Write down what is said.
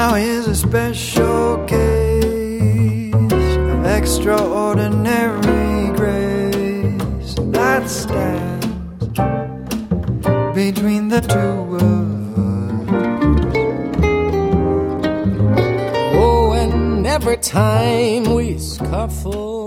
Now here's a special case of extraordinary grace that stands between the two of us. Oh, and every time we scuffle,